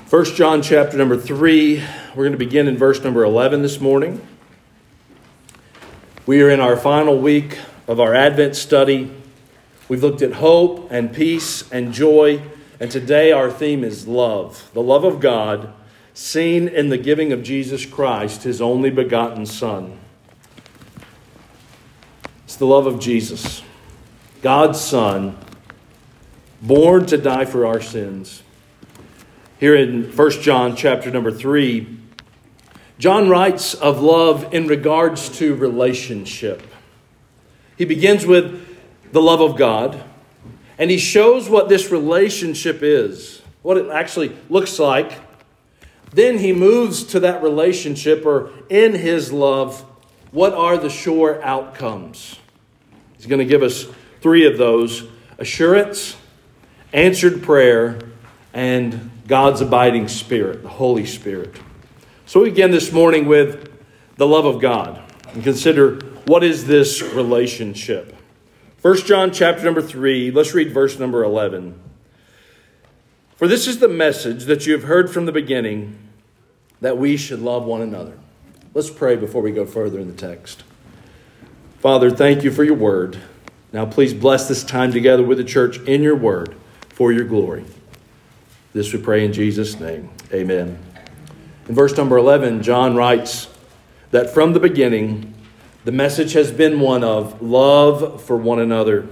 1 John chapter number 3, we're going to begin in verse number 11 this morning. We are in our final week of our Advent study. We've looked at hope and peace and joy, and today our theme is love, the love of God seen in the giving of Jesus Christ, His only begotten Son. It's the love of Jesus, God's Son, born to die for our sins. Here in 1 John chapter number 3, John writes of love in regards to relationship. He begins with the love of God, and he shows what this relationship is, what it actually looks like. Then he moves to that relationship, or in his love, what are the sure outcomes? He's going to give us three of those: assurance, answered prayer, and God's abiding Spirit, the Holy Spirit. So we begin this morning with the love of God and consider, what is this relationship? 1 John chapter number 3, let's read verse number 11. For this is the message that you have heard from the beginning, that we should love one another. Let's pray before we go further in the text. Father, thank you for your word. Now please bless this time together with the church in your word for your glory. This we pray in Jesus' name. Amen. In verse number 11, John writes that from the beginning, the message has been one of love for one another.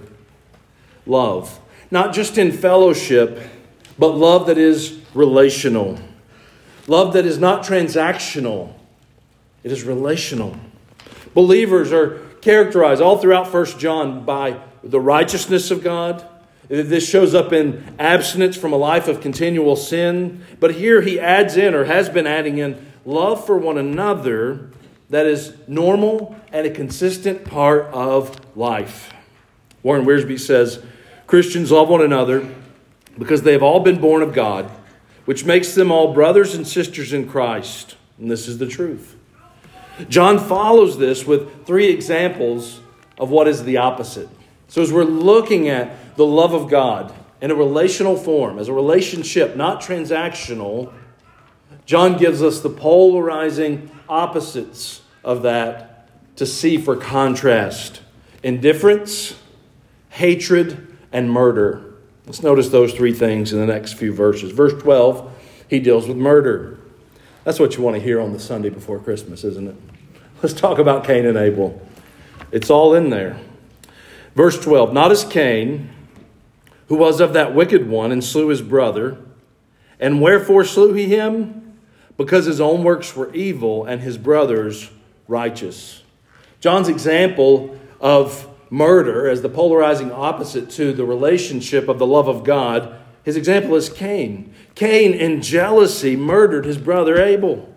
Love, not just in fellowship, but love that is relational. Love that is not transactional. It is relational. Believers are characterized all throughout 1 John by the righteousness of God. This shows up in abstinence from a life of continual sin. But here he adds in, or has been adding in, love for one another that is normal and a consistent part of life. Warren Wiersbe says, Christians love one another because they have all been born of God, which makes them all brothers and sisters in Christ. And this is the truth. John follows this with three examples of what is the opposite. So as we're looking at the love of God in a relational form, as a relationship, not transactional, John gives us the polarizing opposites of that to see for contrast: indifference, hatred, and murder. Let's notice those three things in the next few verses. Verse 12, he deals with murder. That's what you want to hear on the Sunday before Christmas, isn't it? Let's talk about Cain and Abel. It's all in there. Verse 12, not as Cain, who was of that wicked one and slew his brother. And wherefore slew he him? Because his own works were evil and his brother's righteous. John's example of murder as the polarizing opposite to the relationship of the love of God, his example is Cain. Cain, in jealousy, murdered his brother Abel.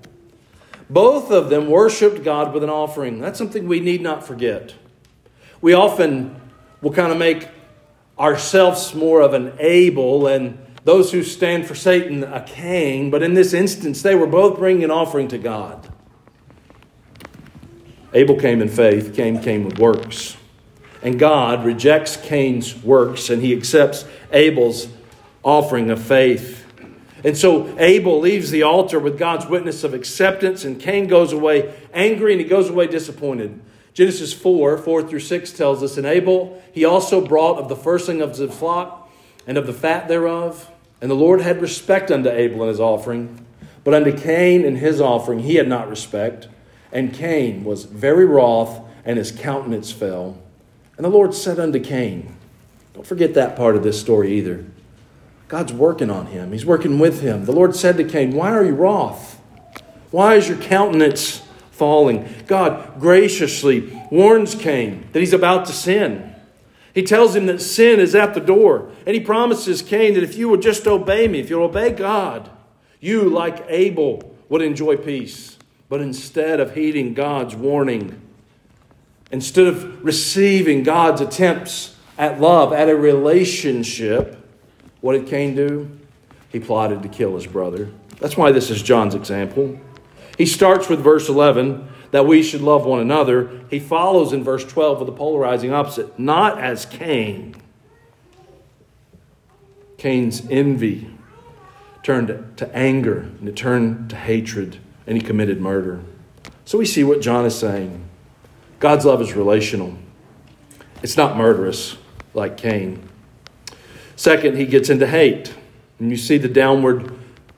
Both of them worshiped God with an offering. That's something we need not forget. We often will kind of make ourselves more of an Abel and those who stand for Satan a Cain. But in this instance, they were both bringing an offering to God. Abel came in faith. Cain came with works. And God rejects Cain's works and he accepts Abel's offering of faith. And so Abel leaves the altar with God's witness of acceptance, and Cain goes away angry and he goes away disappointed. Genesis 4:4-6 tells us, and Abel, he also brought of the firstling of his flock and of the fat thereof. And the Lord had respect unto Abel and his offering, but unto Cain and his offering he had not respect. And Cain was very wroth, and his countenance fell. And the Lord said unto Cain, don't forget that part of this story either. God's working on him. He's working with him. The Lord said to Cain, why are you wroth? Why is your countenance falling? God graciously warns Cain that he's about to sin. He tells him that sin is at the door. And he promises Cain that if you will just obey me, if you'll obey God, you, like Abel, would enjoy peace. But instead of heeding God's warning, instead of receiving God's attempts at love, at a relationship, what did Cain do? He plotted to kill his brother. That's why this is John's example. He starts with verse 11, that we should love one another. He follows in verse 12 with the polarizing opposite. Not as Cain. Cain's envy. turned to anger, and it turned to hatred, and he committed murder. So we see what John is saying. God's love is relational. It's not murderous like Cain. Second, he gets into hate. And you see the downward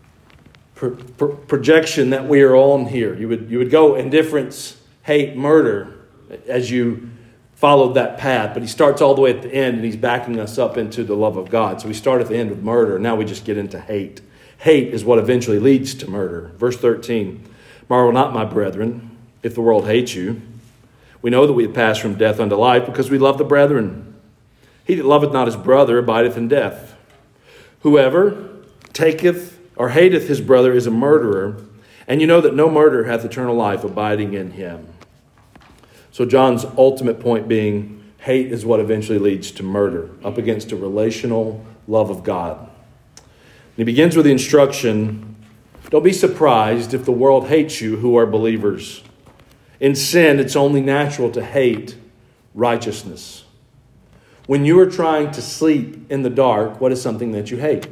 projection that we are on here. You would go indifference, hate, murder as you followed that path. But he starts all the way at the end, and he's backing us up into the love of God. So we start at the end with murder. Now we just get into hate. Hate is what eventually leads to murder. Verse 13, marvel not, my brethren, if the world hates you. We know that we have passed from death unto life because we love the brethren. He that loveth not his brother abideth in death. Whoever taketh or hateth his brother is a murderer, and you know that no murderer hath eternal life abiding in him. So John's ultimate point being, hate is what eventually leads to murder, up against a relational love of God. And he begins with the instruction, don't be surprised if the world hates you who are believers. In sin, it's only natural to hate righteousness. When you are trying to sleep in the dark, what is something that you hate?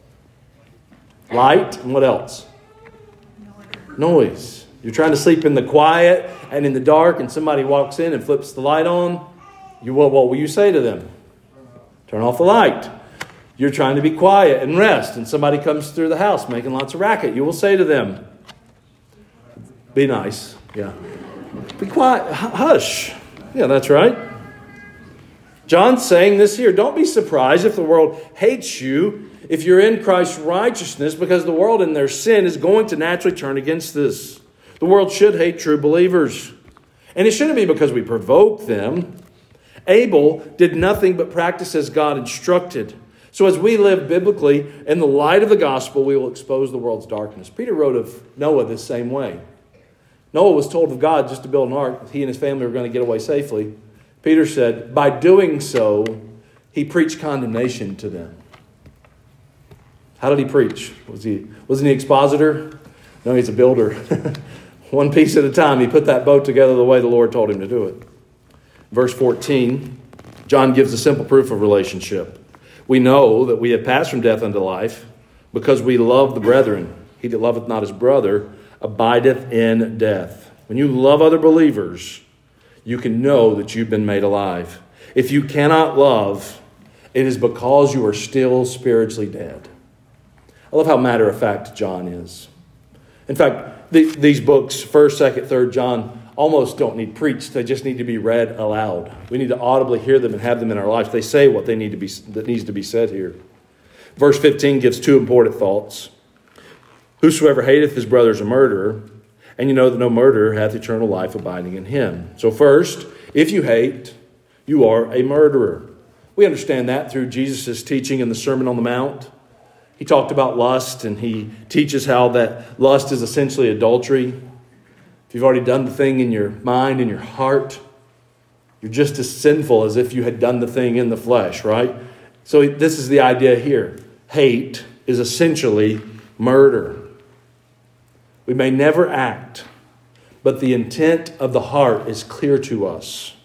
Light, and what else? Noise. You're trying to sleep in the quiet and in the dark, and somebody walks in and flips the light on. What will you say to them? Turn off the light. You're trying to be quiet and rest, and somebody comes through the house making lots of racket. You will say to them, be nice. Yeah. Be quiet. Hush. Yeah, that's right. John's saying this here. Don't be surprised if the world hates you if you're in Christ's righteousness, because the world in their sin is going to naturally turn against this. The world should hate true believers. And it shouldn't be because we provoke them. Abel did nothing but practice as God instructed. So as we live biblically in the light of the gospel, we will expose the world's darkness. Peter wrote of Noah the same way. Noah was told of God just to build an ark. He and his family were going to get away safely. Peter said, by doing so, he preached condemnation to them. How did he preach? Wasn't he expositor? No, he's a builder. One piece at a time. He put that boat together the way the Lord told him to do it. Verse 14, John gives a simple proof of relationship. We know that we have passed from death unto life because we love the brethren. He that loveth not his brother abideth in death. When you love other believers, you can know that you've been made alive. If you cannot love, it is because you are still spiritually dead. I love how matter-of-fact John is. In fact, these books, 1st, 2nd, 3rd John, almost don't need preached. They just need to be read aloud. We need to audibly hear them and have them in our lives. They say what they need to be that needs to be said here. Verse 15 gives two important thoughts. Whosoever hateth his brother is a murderer, and you know that no murderer hath eternal life abiding in him. So first, if you hate, you are a murderer. We understand that through Jesus' teaching in the Sermon on the Mount. He talked about lust, and he teaches how that lust is essentially adultery. If you've already done the thing in your mind, in your heart, you're just as sinful as if you had done the thing in the flesh, right? So this is the idea here. Hate is essentially murder. We may never act, but the intent of the heart is clear to us.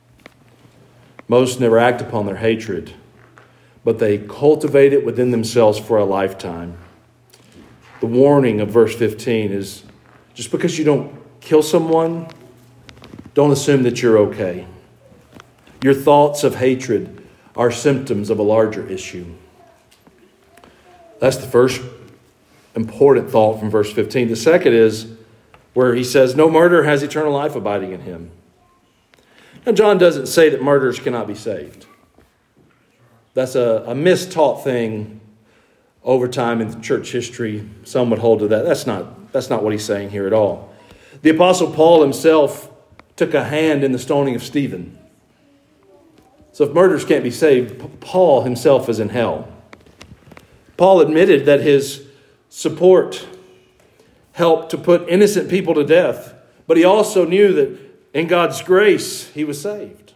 Most never act upon their hatred, but they cultivate it within themselves for a lifetime. The warning of verse 15 is, just because you don't kill someone, don't assume that you're okay. Your thoughts of hatred are symptoms of a larger issue. That's the first important thought from verse 15. The second is where he says, no murderer has eternal life abiding in him. Now, John doesn't say that murderers cannot be saved. That's a mistaught thing over time in church history. Some would hold to that. That's not what he's saying here at all. The Apostle Paul himself took a hand in the stoning of Stephen. So if murderers can't be saved, Paul himself is in hell. Paul admitted that his support helped to put innocent people to death, but he also knew that in God's grace, he was saved.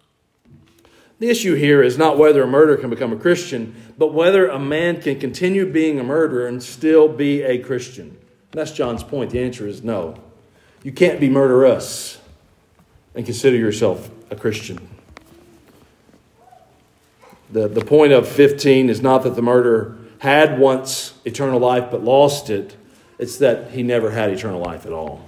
The issue here is not whether a murderer can become a Christian, but whether a man can continue being a murderer and still be a Christian. And that's John's point. The answer is no. You can't be murderous and consider yourself a Christian. The point of 15 is not that the murderer had once eternal life but lost it. It's that he never had eternal life at all.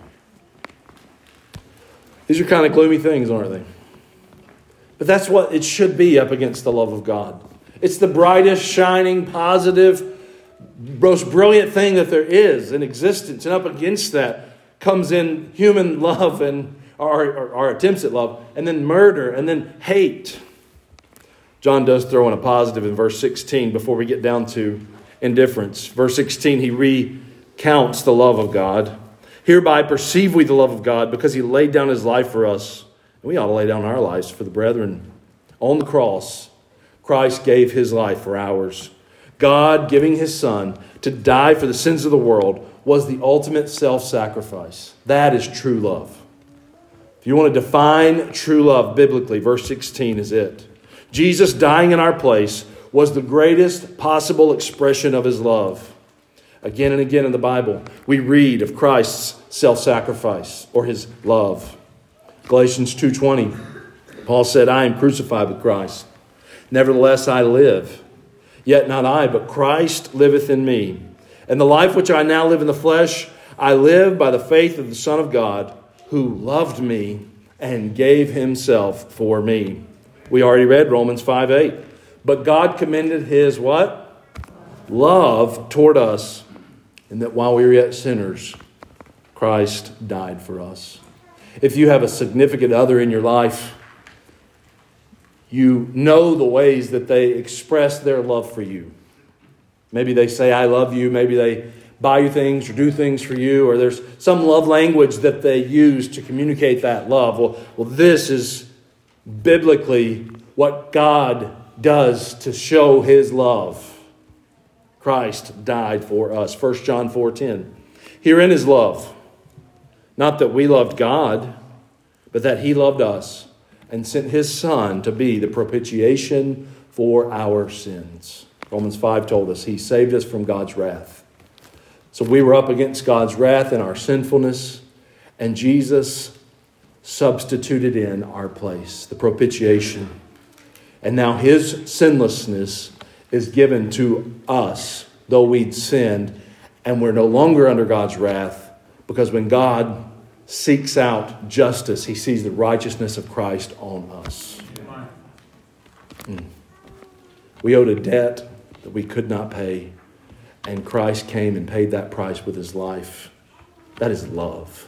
These are kind of gloomy things, aren't they? But that's what it should be up against the love of God. It's the brightest, shining, positive, most brilliant thing that there is in existence. And up against that comes in human love and our attempts at love, and then murder, and then hate. John does throw in a positive in verse 16 before we get down to indifference. Verse 16, he recounts the love of God. Hereby perceive we the love of God, because he laid down his life for us. And we ought to lay down our lives for the brethren. On the cross, Christ gave his life for ours. God giving his Son to die for the sins of the world was the ultimate self-sacrifice. That is true love. If you want to define true love biblically, verse 16 is it. Jesus dying in our place was the greatest possible expression of his love. Again and again in the Bible, we read of Christ's self-sacrifice or his love. Galatians 2:20, Paul said, I am crucified with Christ. Nevertheless I live. Yet not I, but Christ liveth in me. And the life which I now live in the flesh, I live by the faith of the Son of God, who loved me and gave himself for me. We already read Romans 5:8. But God commended his what? Love toward us, in that while we were yet sinners, Christ died for us. If you have a significant other in your life, you know the ways that they express their love for you. Maybe they say, I love you. Maybe they buy you things or do things for you. Or there's some love language that they use to communicate that love. Well, this is biblically what God does to show his love. Christ died for us. 1 John 4:10. Herein is love. Not that we loved God, but that he loved us and sent his Son to be the propitiation for our sins. Romans 5 told us he saved us from God's wrath. So we were up against God's wrath in our sinfulness, and Jesus substituted in our place, the propitiation. And now his sinlessness is given to us, though we'd sinned, and we're no longer under God's wrath, because when God seeks out justice, he sees the righteousness of Christ on us. We owed a debt that we could not pay, and Christ came and paid that price with his life. That is love.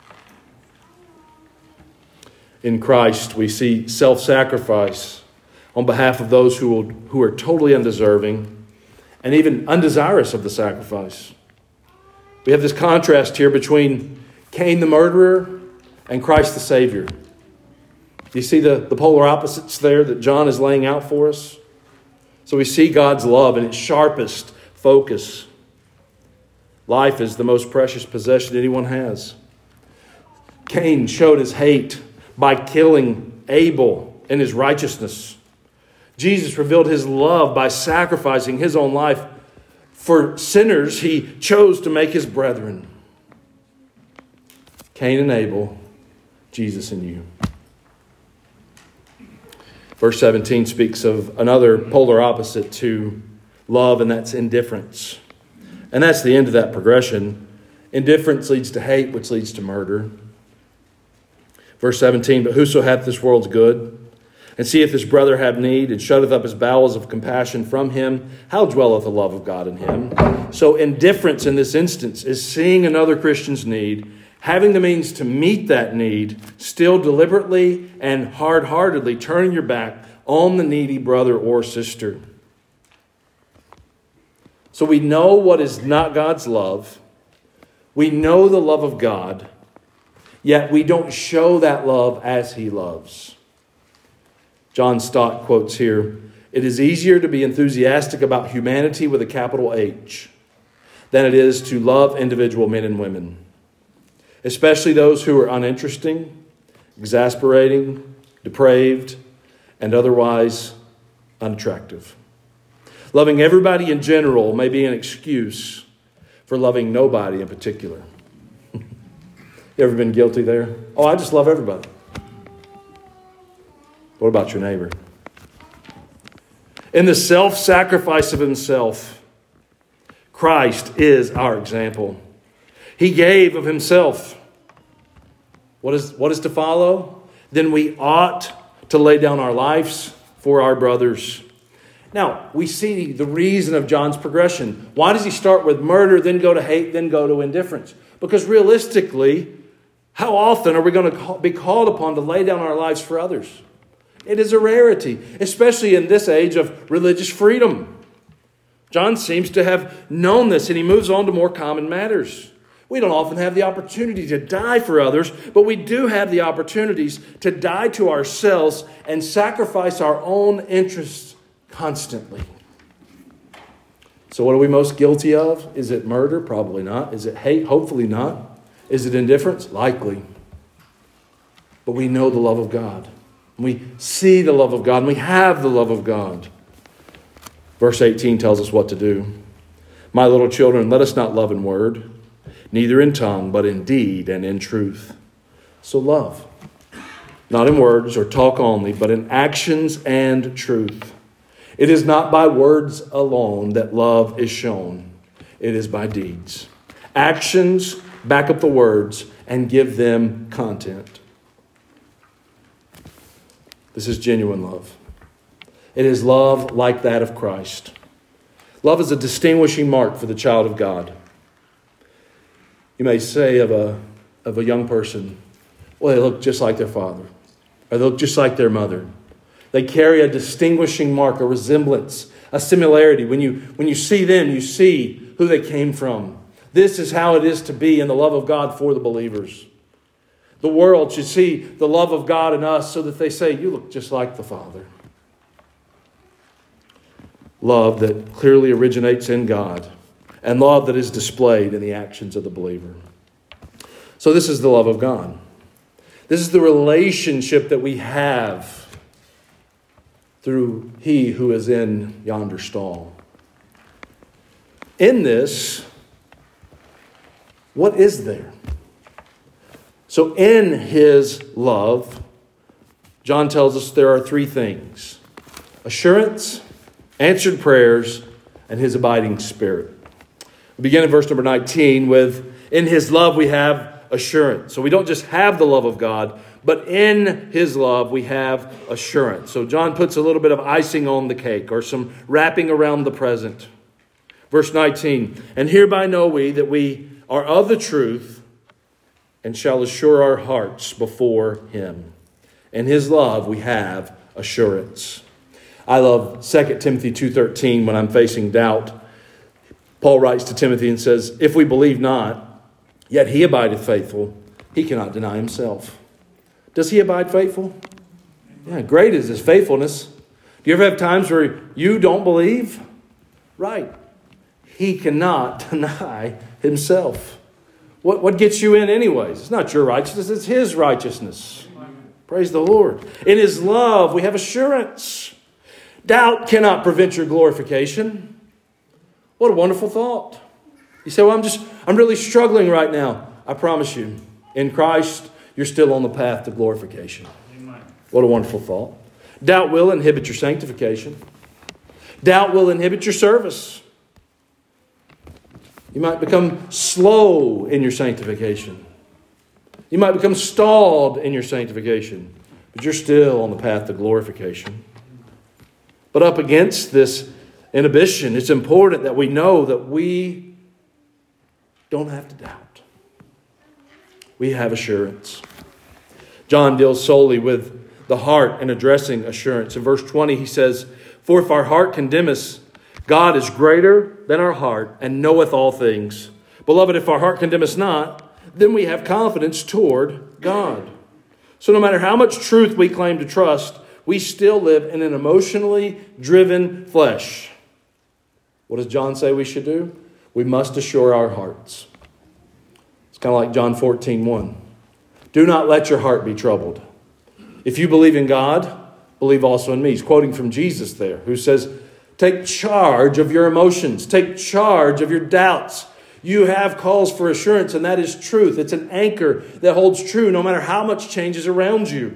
In Christ, we see self-sacrifice on behalf of those who are totally undeserving and even undesirous of the sacrifice. We have this contrast here between Cain the murderer and Christ the Savior. Do you see the polar opposites there that John is laying out for us? So we see God's love in its sharpest focus. Life is the most precious possession anyone has. Cain showed his hate by killing Abel in his righteousness. Jesus revealed his love by sacrificing his own life. For sinners, he chose to make his brethren. Cain and Abel, Jesus and you. Verse 17 speaks of another polar opposite to love, and that's indifference. And that's the end of that progression. Indifference leads to hate, which leads to murder. Verse 17, but whoso hath this world's good, and seeth his brother have need, and shutteth up his bowels of compassion from him, how dwelleth the love of God in him? So indifference in this instance is seeing another Christian's need, having the means to meet that need, still deliberately and hard-heartedly turning your back on the needy brother or sister. So we know what is not God's love. We know the love of God, yet we don't show that love as he loves. John Stott quotes here, it is easier to be enthusiastic about humanity with a capital H than it is to love individual men and women, especially those who are uninteresting, exasperating, depraved, and otherwise unattractive. Loving everybody in general may be an excuse for loving nobody in particular. You ever been guilty there? Oh, I just love everybody. What about your neighbor? In the self-sacrifice of himself, Christ is our example. He gave of himself. What is to follow? Then we ought to lay down our lives for our brothers. Now, we see the reason of John's progression. Why does he start with murder, then go to hate, then go to indifference? Because realistically, how often are we going to be called upon to lay down our lives for others? It is a rarity, especially in this age of religious freedom. John seems to have known this, and he moves on to more common matters. We don't often have the opportunity to die for others, but we do have the opportunities to die to ourselves and sacrifice our own interests constantly. So what are we most guilty of? Is it murder? Probably not. Is it hate? Hopefully not. Is it indifference? Likely. But we know the love of God. We see the love of God, and we have the love of God. Verse 18 tells us what to do. My little children, let us not love in word, neither in tongue, but in deed and in truth. So love. Not in words or talk only, but in actions and truth. It is not by words alone that love is shown. It is by deeds. Actions back up the words and give them content. This is genuine love. It is love like that of Christ. Love is a distinguishing mark for the child of God. You may say of a young person, well, they look just like their father, or they look just like their mother. They carry a distinguishing mark, a resemblance, a similarity. When you see them, you see who they came from. This is how it is to be in the love of God for the believers. The world should see the love of God in us so that they say, you look just like the Father. Love that clearly originates in God, and love that is displayed in the actions of the believer. So this is the love of God. This is the relationship that we have through He who is in yonder stall. In this, what is there? So in His love, John tells us there are three things: assurance, answered prayers, and His abiding Spirit. We begin in verse number 19 with, in His love we have assurance. So we don't just have the love of God, but in His love we have assurance. So John puts a little bit of icing on the cake, or some wrapping around the present. Verse 19, and hereby know we that we are of the truth, and shall assure our hearts before Him. In His love we have assurance. I love 2 Timothy 2:13 when I'm facing doubt. Paul writes to Timothy and says, if we believe not, yet He abideth faithful, He cannot deny Himself. Does He abide faithful? Yeah, great is His faithfulness. Do you ever have times where you don't believe? Right. He cannot deny Himself. What gets you in anyways? It's not your righteousness, it's His righteousness. Praise the Lord. In His love, we have assurance. Doubt cannot prevent your glorification. What a wonderful thought. You say, well, I'm really struggling right now. I promise you, in Christ, you're still on the path to glorification. Amen. What a wonderful thought. Doubt will inhibit your sanctification. Doubt will inhibit your service. You might become slow in your sanctification. You might become stalled in your sanctification. But you're still on the path to glorification. But up against this inhibition, it's important that we know that we don't have to doubt. We have assurance. John deals solely with the heart in addressing assurance. In verse 20, he says, for if our heart condemn us, God is greater than our heart and knoweth all things. Beloved, if our heart condemn us not, then we have confidence toward God. So no matter how much truth we claim to trust, we still live in an emotionally driven flesh. What does John say we should do? We must assure our hearts. It's kind of like John 14:1. Do not let your heart be troubled. If you believe in God, believe also in me. He's quoting from Jesus there, who says, take charge of your emotions. Take charge of your doubts. You have cause for assurance, and that is truth. It's an anchor that holds true no matter how much changes around you.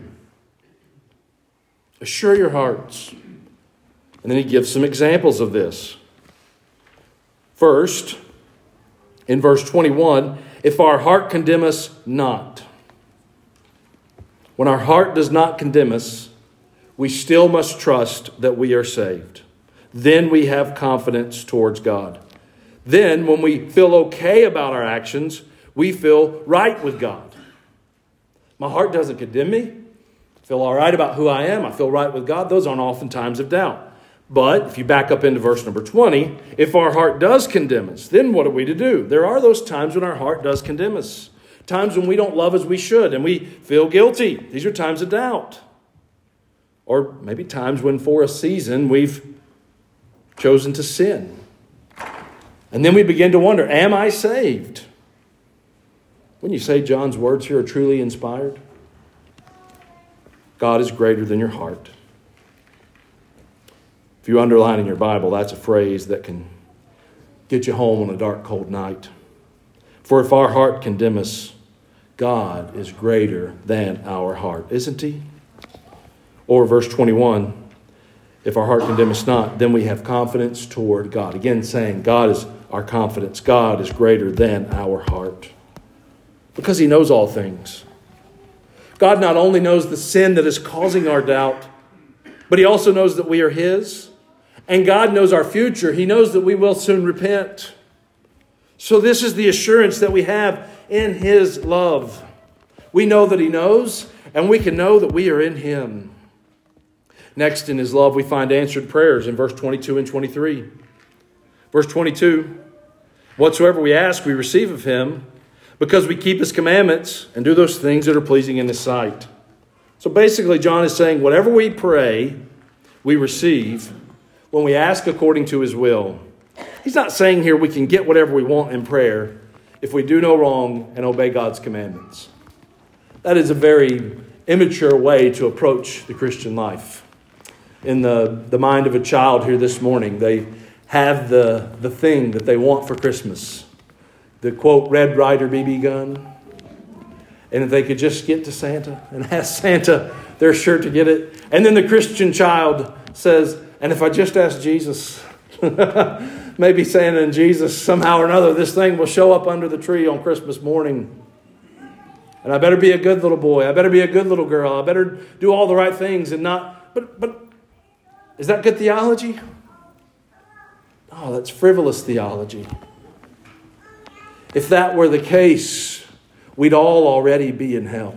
Assure your hearts. And then he gives some examples of this. First, in verse 21, if our heart condemn us not. When our heart does not condemn us, we still must trust that we are saved. Then we have confidence towards God. Then, when we feel okay about our actions, we feel right with God. My heart doesn't condemn me. I feel all right about who I am. I feel right with God. Those aren't often times of doubt. But if you back up into verse number 20, if our heart does condemn us, then what are we to do? There are those times when our heart does condemn us. Times when we don't love as we should and we feel guilty. These are times of doubt. Or maybe times when for a season we've chosen to sin. And then we begin to wonder, am I saved? When you say John's words here are truly inspired, God is greater than your heart. If you underline in your Bible, that's a phrase that can get you home on a dark, cold night. For if our heart condemn us, God is greater than our heart, isn't he? Or verse 21, if our heart condemn us not, then we have confidence toward God. Again, saying God is our confidence. God is greater than our heart. Because he knows all things. God not only knows the sin that is causing our doubt, but he also knows that we are his. And God knows our future. He knows that we will soon repent. So this is the assurance that we have in his love. We know that he knows, and we can know that we are in him. Next, in his love, we find answered prayers in verse 22 and 23. Verse 22, whatsoever we ask, we receive of him, because we keep his commandments and do those things that are pleasing in his sight. So basically, John is saying, whatever we pray, we receive when we ask according to his will. He's not saying here we can get whatever we want in prayer if we do no wrong and obey God's commandments. That is a very immature way to approach the Christian life. In the mind of a child here this morning, they have the thing that they want for Christmas. The, quote, Red Ryder BB gun. And if they could just get to Santa and ask Santa, they're sure to get it. And then the Christian child says, and if I just ask Jesus, maybe Santa and Jesus, somehow or another, this thing will show up under the tree on Christmas morning. And I better be a good little boy. I better be a good little girl. I better do all the right things and not... But is that good theology? No, that's frivolous theology. If that were the case, we'd all already be in hell.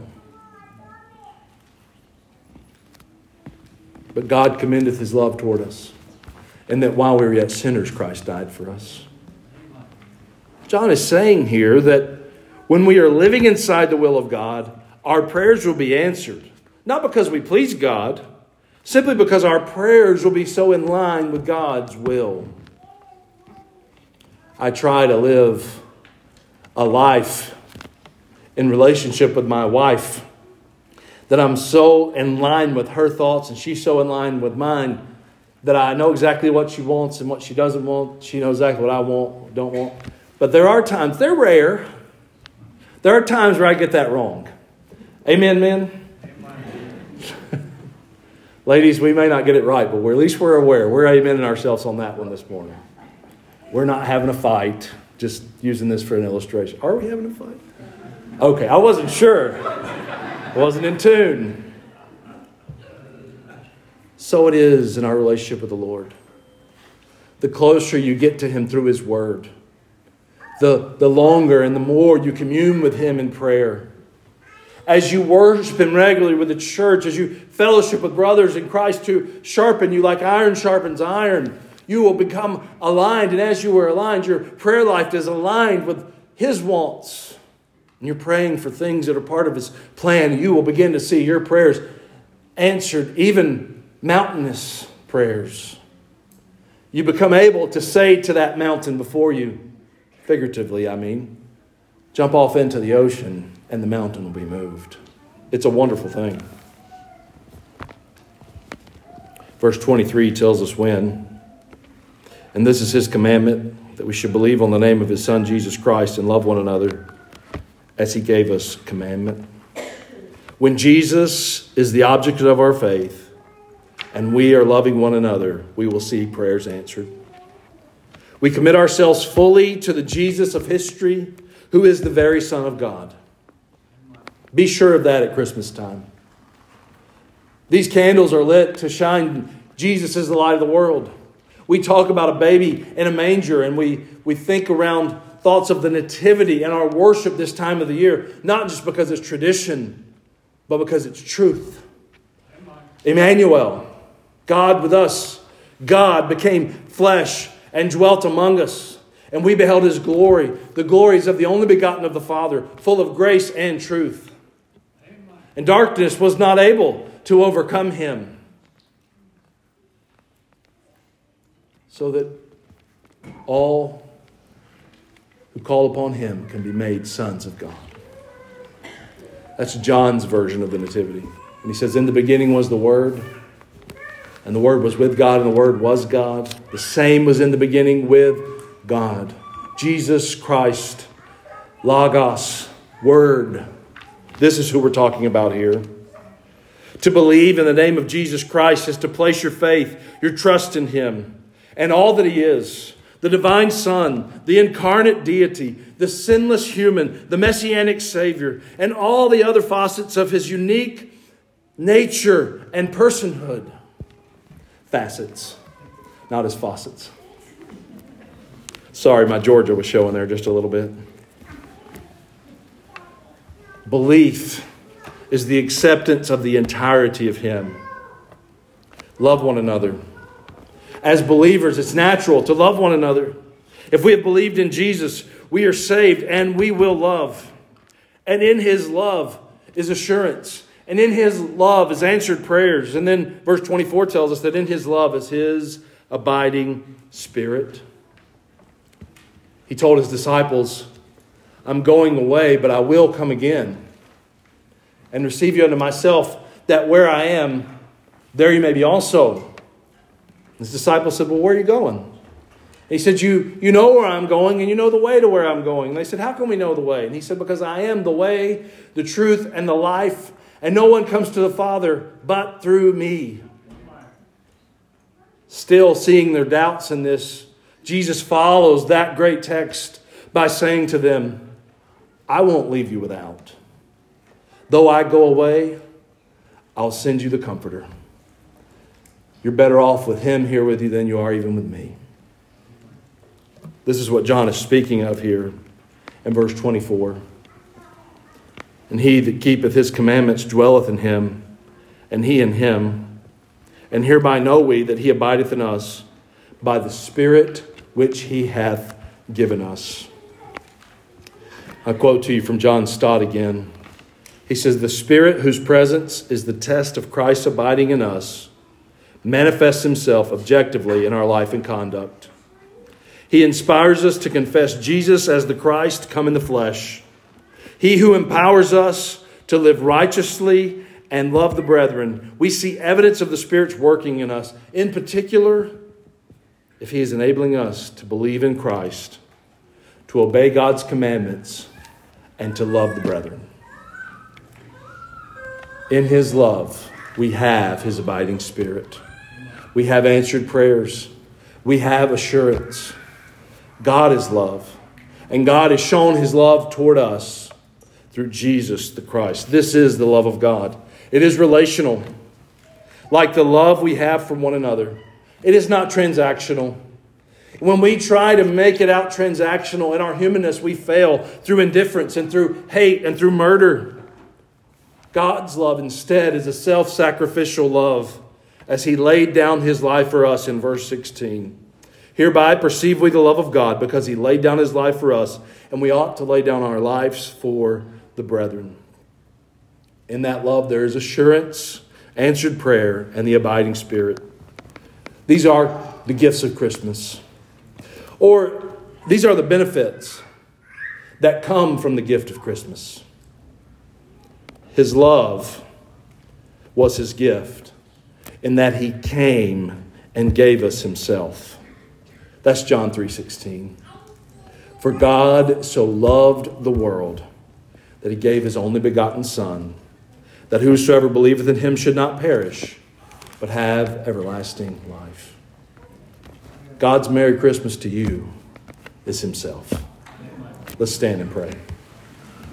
But God commendeth his love toward us, and that while we were yet sinners, Christ died for us. John is saying here that when we are living inside the will of God, our prayers will be answered. Not because we please God, simply because our prayers will be so in line with God's will. I try to live a life in relationship with my wife that I'm so in line with her thoughts and she's so in line with mine that I know exactly what she wants and what she doesn't want. She knows exactly what I want, don't want. But there are times, they're rare, there are times where I get that wrong. Amen, men? Amen. Ladies, we may not get it right, but at least we're aware. We're amening ourselves on that one this morning. We're not having a fight, just using this for an illustration. Are we having a fight? Okay, I wasn't sure. I wasn't in tune. So it is in our relationship with the Lord. The closer you get to him through his word, the longer and the more you commune with him in prayer. As you worship him regularly with the church, as you fellowship with brothers in Christ to sharpen you like iron sharpens iron, you will become aligned. And as you are aligned, your prayer life is aligned with his wants. And you're praying for things that are part of his plan. You will begin to see your prayers answered, even mountainous prayers. You become able to say to that mountain before you, figuratively, I mean, jump off into the ocean and the mountain will be moved. It's a wonderful thing. Verse 23 tells us when. And this is his commandment, that we should believe on the name of his Son, Jesus Christ, and love one another as he gave us commandment. When Jesus is the object of our faith and we are loving one another, we will see prayers answered. We commit ourselves fully to the Jesus of history, who is the very Son of God. Be sure of that at Christmas time. These candles are lit to shine Jesus as the light of the world. We talk about a baby in a manger, and we think around thoughts of the nativity and our worship this time of the year, not just because it's tradition, but because it's truth. Emmanuel, God with us. God became flesh and dwelt among us. And we beheld His glory, the glories of the only begotten of the Father, full of grace and truth. And darkness was not able to overcome Him. So that all who call upon Him can be made sons of God. That's John's version of the Nativity. And he says, in the beginning was the Word, and the Word was with God, and the Word was God. The same was in the beginning with God. Jesus Christ, Logos, Word. This is who we're talking about here. To believe in the name of Jesus Christ is to place your faith, your trust in Him, and all that He is. The divine Son, the incarnate deity, the sinless human, the messianic Savior, and all the other facets of His unique nature and personhood. Facets, not His faucets. Sorry, my Georgia was showing there just a little bit. Belief is the acceptance of the entirety of Him. Love one another. As believers, it's natural to love one another. If we have believed in Jesus, we are saved and we will love. And in His love is assurance. And in His love is answered prayers. And then verse 24 tells us that in His love is His abiding Spirit. He told His disciples, I'm going away, but I will come again and receive you unto myself, that where I am, there you may be also. His disciples said, well, where are you going? And He said, you know where I'm going, and you know the way to where I'm going. And they said, how can we know the way? And He said, because I am the way, the truth, and the life, and no one comes to the Father but through me. Still seeing their doubts in this, Jesus follows that great text by saying to them, I won't leave you without. Though I go away, I'll send you the Comforter. You're better off with Him here with you than you are even with me. This is what John is speaking of here in verse 24. And he that keepeth His commandments dwelleth in Him, and He in him. And hereby know we that He abideth in us by the Spirit which He hath given us. I quote to you from John Stott again. He says, the Spirit whose presence is the test of Christ abiding in us manifests Himself objectively in our life and conduct. He inspires us to confess Jesus as the Christ come in the flesh. He who empowers us to live righteously and love the brethren. We see evidence of the Spirit's working in us. In particular, if He is enabling us to believe in Christ, to obey God's commandments, and to love the brethren. In His love, we have His abiding Spirit. We have answered prayers. We have assurance. God is love. And God has shown His love toward us through Jesus the Christ. This is the love of God. It is relational. Like the love we have for one another. It is not transactional. When we try to make it out transactional in our humanness, we fail through indifference and through hate and through murder. God's love instead is a self-sacrificial love as He laid down His life for us in verse 16. Hereby perceive we the love of God because He laid down His life for us, and we ought to lay down our lives for the brethren. In that love there is assurance, answered prayer, and the abiding Spirit. These are the gifts of Christmas. Or these are the benefits that come from the gift of Christmas. His love was His gift in that He came and gave us Himself. That's John 3:16. For God so loved the world that He gave His only begotten Son, that whosoever believeth in Him should not perish, but have everlasting life. God's Merry Christmas to you is Himself. Let's stand and pray.